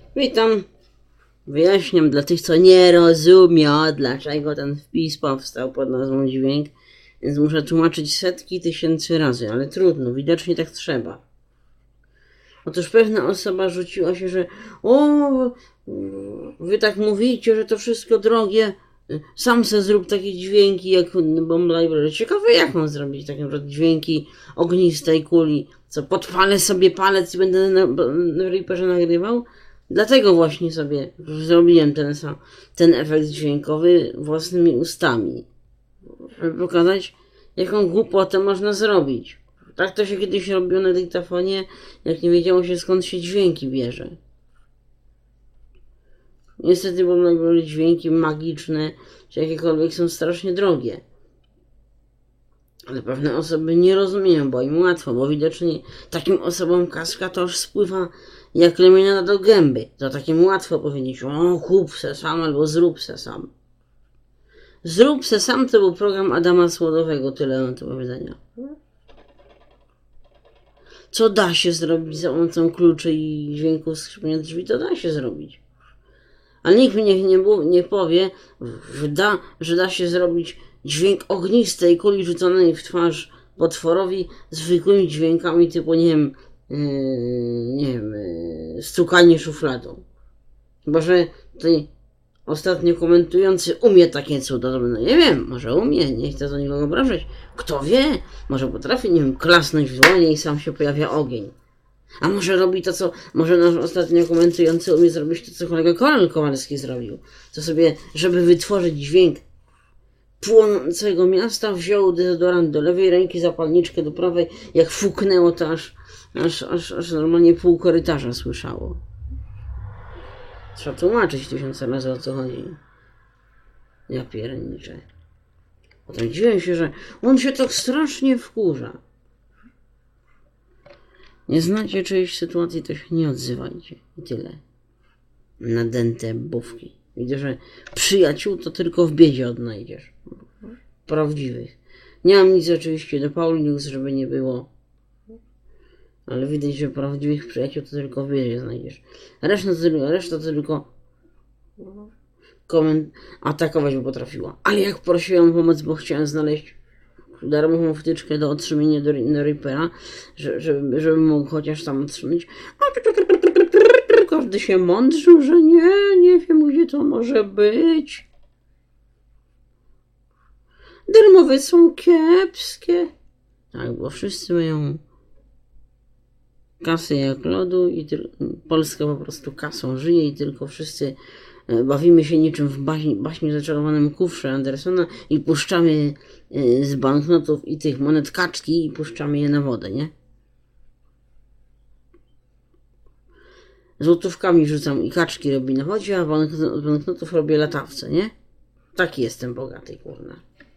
Witam. Wyjaśniam dla tych, co nie rozumią, dlaczego ten wpis powstał pod nazwą dźwięk, więc muszę tłumaczyć setki tysięcy razy, ale trudno, widocznie tak trzeba. Otóż pewna osoba rzuciła się, że wy tak mówicie, że to wszystko drogie, sam se zrób takie dźwięki jak Bomb Library. Ciekawe, jak mam zrobić takie dźwięki ognistej kuli. Co, podpalę sobie palec i będę na Reaperze nagrywał? Dlatego właśnie sobie zrobiłem ten efekt dźwiękowy własnymi ustami. Żeby pokazać, jaką głupotę można zrobić. Tak to się kiedyś robiło na dyktafonie, jak nie wiedziało się, skąd się dźwięki bierze. Niestety, bo dźwięki magiczne, czy jakiekolwiek, są strasznie drogie. Ale pewne osoby nie rozumieją, bo im łatwo, bo widocznie takim osobom kaskatoż spływa jak lemoniada do gęby. To takim łatwo powiedzieć, kup se sam albo zrób se sam. Zrób se sam to był program Adama Słodowego, tyle mam do powiedzenia. Co da się zrobić za pomocą kluczy i dźwięków skrzypienia drzwi, to da się zrobić. Ale nikt mi nie powie, że da się zrobić dźwięk ognistej kuli rzuconej w twarz potworowi zwykłymi dźwiękami typu, stukanie szufladą. Chyba że tutaj ostatnio komentujący umie takie cuda, to nie wiem, może umie, nie chcę do niego obrażać. Kto wie, może potrafi, klasnąć w dłonie i sam się pojawia ogień. A może robi to, może nasz ostatnio komentujący umie zrobić to, co kolega Kornel Kowalski zrobił. To sobie, żeby wytworzyć dźwięk płonącego miasta, wziął dezodorant do lewej ręki, zapalniczkę do prawej, jak fuknęło, to aż normalnie pół korytarza słyszało. Trzeba tłumaczyć 1000 razy, o co chodzi. Ja pierniczę. Potem dziwię się, że on się tak strasznie wkurza. Nie znacie czyjejś sytuacji, to się nie odzywajcie. I tyle. Nadęte bówki. Widzę, że przyjaciół to tylko w biedzie odnajdziesz. Prawdziwych. Nie mam nic oczywiście do Paulinus, żeby nie było. Ale widać, że prawdziwych przyjaciół to tylko w biedzie znajdziesz. Reszta to tylko atakować by potrafiła. Ale jak prosiłem o pomoc, bo chciałem znaleźć darmową wtyczkę do otrzymania do Reapera, żeby mógł chociaż tam otrzymać. Każdy się mądrzył, że nie wiem, gdzie to może być. Darmowe są kiepskie. Tak, bo wszyscy mają kasy jak lodu i Polska po prostu kasą żyje i tylko wszyscy bawimy się niczym w baśni zaczarowanym kufrze Andersona i puszczamy z banknotów i tych monet kaczki i puszczamy je na wodę, nie? Złotówkami rzucam i kaczki robi na wodzie, a banknotów robię latawce, nie? Taki jestem bogaty, kurna.